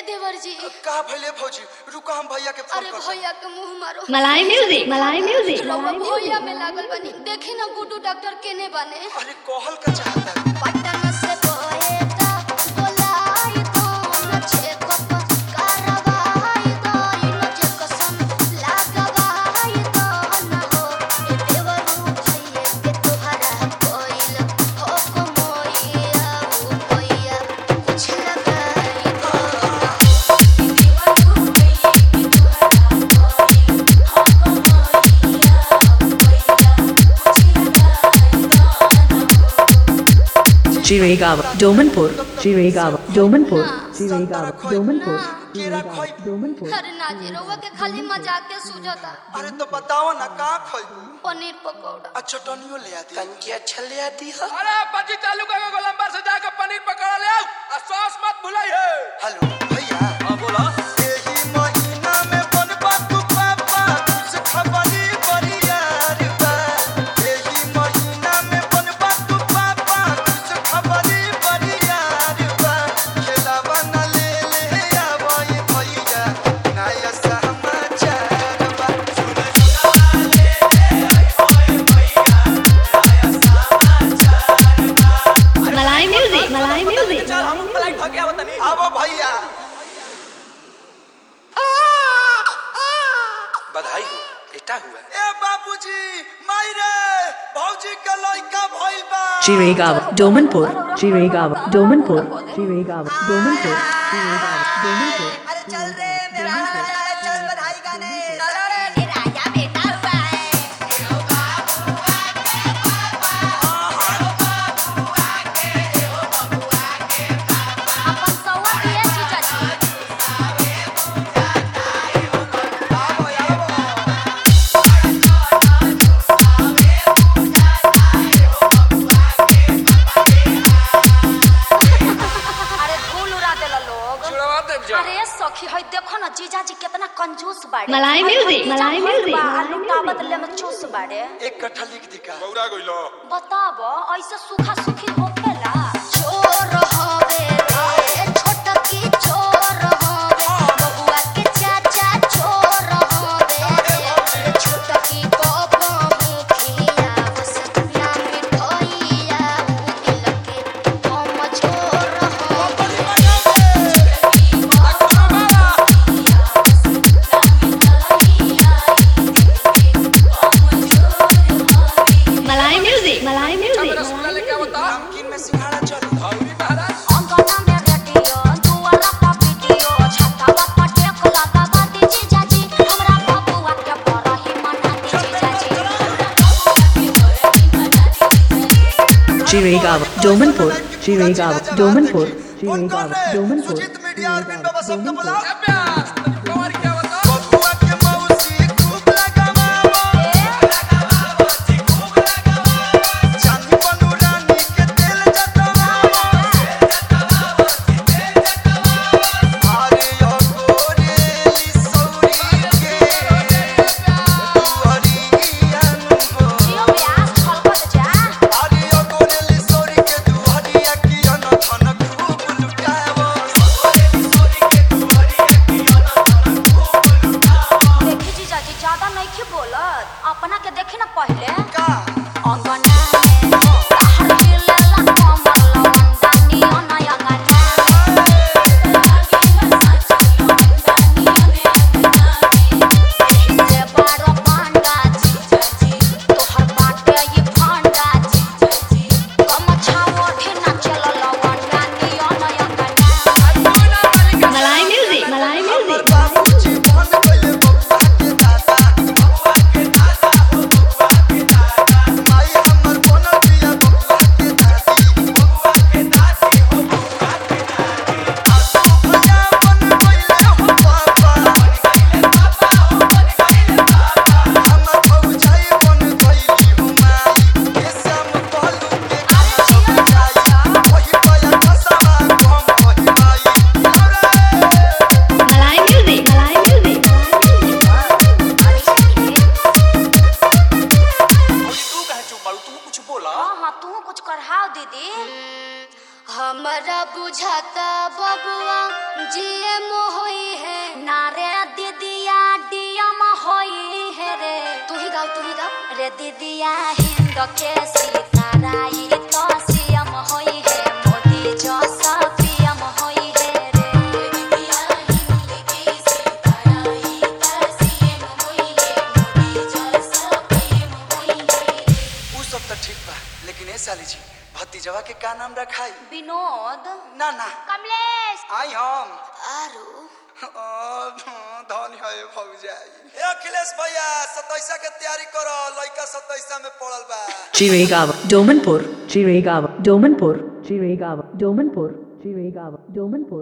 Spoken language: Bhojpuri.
देवर जी का भइले भौजी रुको हम भैया के फोन अरे करते भैया के मुंह मारो मलाई म्यूजिक भैया में लागल बनी देखी ना गुड्डू डॉक्टर केने बने अरे कहल का चाहता पटन से बोएता बोलाई तो न चेकअप करवाई दो इन चेकसन लगवाई दो न हो ए देवरू भैया के तोहरा कोइल हो मोइया ओ भैया कुछ लगाई दो Chiragawa, Domanpur, Chiragawa, Domanpur, Chiragawa, Domanpur, केरा खोई Domanpur. अरे नाजी रउआ के खाली मजाक के सूझता अरे तो बताओ ना का खोइबू पनीर पकौड़ा आ चटनियो ले आती तनकी अच्छा ले आती है अरे बच्ची चालू करके गोलंबर से जाकर पनीर पकौड़ा ले आओ और सॉस मत भुलाइए। हेलो भैया हाँ बोला। एही महीना में बनबा तू पापा कुछ खबरी बरिया रे बा एही महीना में बनबा तू पापा कुछ खबरी बरिया रे बा खेलावा न ले आवई भैया नया समाचार बा सुने मलाई म्यूजिक चल हम फ्लाइट हो गया बतानी। आवो भैया बधाई हो बेटा हुआ। ए बाबूजी मायरे भौजी के लइका भइल बा Chiragawa, Domanpur, Chiragawa, Domanpur, Chiragawa, Domanpur, Chiragawa, Domanpur. अरे चल रे मेरा राजा है चल बधाई गाने चलो रे राजा बेटा हुआ है अपन सौवा दिए जीजा जी अरे धूल उड़ा देला लोग छुड़वा दे जा। अरे सखी है देखो ना जीजा जी कितना कंजूस बाड़े मलाई म्यूजिक आलू टाबत ले में चूस बाड़े एक कट्ठा लिख दी का बौरा गइलो। बताब ऐसे सूखा सूखी होखेला चोर होवे रे छोटकी चोर होवे बबुआ के चाचा चोर होवे रे छोटकी बाबा मुखिया बसना मिठोइया उ दिल के हम चोर होवे मलाई म्यूजिक रसगुल्ला लेके आओ तो। नमकीन में सिंघाड़ा चल हल्दी महाराज। अंगना में रेडियो दुआरा पर वीडियो छतावा पर टेक लगावा दी जीजा जी हमरा बबुआ के बरही मना दी जीजा जी Chiragawa, Domanpur, Chiragawa, Domanpur, phone कर Chiragawa, रे Domanpur, सुजीत मीडिया अरविंद बाबा सबके बुलाओ अभ्यास कमर क्या बता। बबुआ के मौसी खूब लगावा चांदी बनू रानी के तेल जतवा अरे ओ गोरेली सौरी के दुहरिया नु जियो ब्यास छलकत जा अरे ओ गोरेली सौरी के दुहरिया की अन धन खूब लुटावो के दीदिया हिंद के सिताराई तो सीएम होई है मोदी जो सब पीएम होई है रे दीदिया हिंद के सिताराई तो सीएम होई है मोदी जो सब पीएम होई है उ सब तो ठीक बा लेकिन ए साली जी भतीजवा के का नाम रखाई? विनोद ना ना कमलेश आई हम आरू धन है भौजाई। ए अखिलेश भैया 27 के तैयारी करो लइका 27 में पड़ल बा। Chirigava, Domanpur, Chirigava, Domanpur, Chirigava, Domanpur, Chirigava, Domanpur.